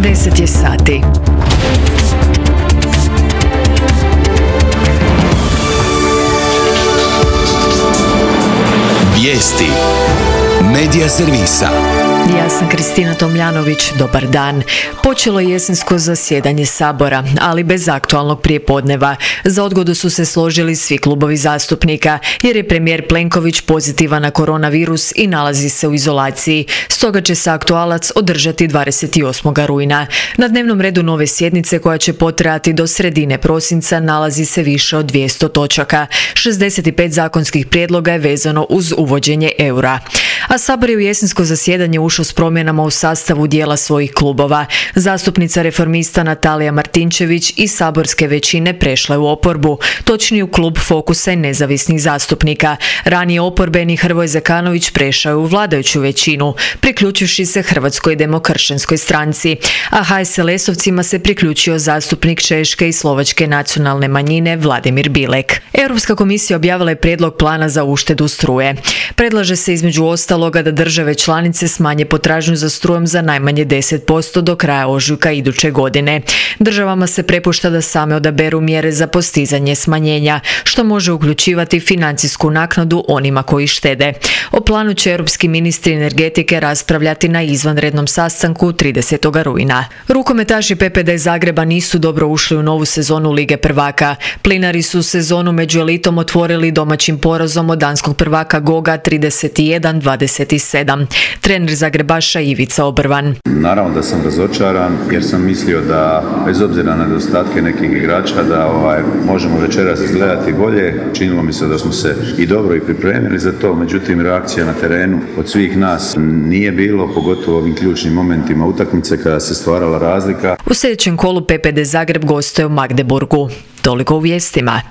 10 je sati. Vijesti Medija servisa. Ja sam Kristina Tomljanović, dobar dan. Počelo je jesensko zasjedanje Sabora, ali bez aktualnog prijepodneva. Za odgodu su se složili svi klubovi zastupnika, jer je premijer Plenković pozitivan na koronavirus i nalazi se u izolaciji. Stoga će se aktualac održati 28. rujna. Na dnevnom redu nove sjednice, koja će potrajati do sredine prosinca, nalazi se više od 200 točaka. 65 zakonskih prijedloga je vezano uz uvođenje eura. A Sabor je u jesensko zasjedanje ušao s promjenama u sastavu dijela svojih klubova. Zastupnica Reformista Natalija Martinčević iz saborske većine prešla je u oporbu, točnije u klub Fokusa i nezavisnih zastupnika. Ranije oporbeni Hrvoje Zekanović prešao je u vladajuću većinu, priključivši se Hrvatskoj demokršćanskoj stranci, a HSLS-ovcima se priključio zastupnik Češke i Slovačke nacionalne manjine Vladimir Bilek. Europska komisija objavila je prijedlog plana za uštedu struje. Predlaže se između ostaloga da države članice smanje potražnju za strujom za najmanje 10% do kraja ožujka iduće godine. Državama se prepušta da same odaberu mjere za postizanje smanjenja, što može uključivati financijsku naknadu onima koji štede. O planu će europski ministri energetike raspravljati na izvanrednom sastanku 30. rujna. Rukometaši PPD Zagreba nisu dobro ušli u novu sezonu Lige prvaka. Plinari su sezonu među elitom otvorili domaćim porazom od danskog prvaka Goga 31-27. Trener Zagrebaša Ivica Obrvan. Naravno da sam razočaran jer sam mislio da bez obzira na nedostatke nekih igrača da možemo večeras izgledati bolje. Činilo mi se da smo se i dobro i pripremili za to, međutim reakcija na terenu od svih nas nije bilo, pogotovo u ovim ključnim momentima utakmice kada se stvarala razlika. U sljedećem kolu PPD Zagreb gostuje u Magdeburgu. Toliko u vijestima.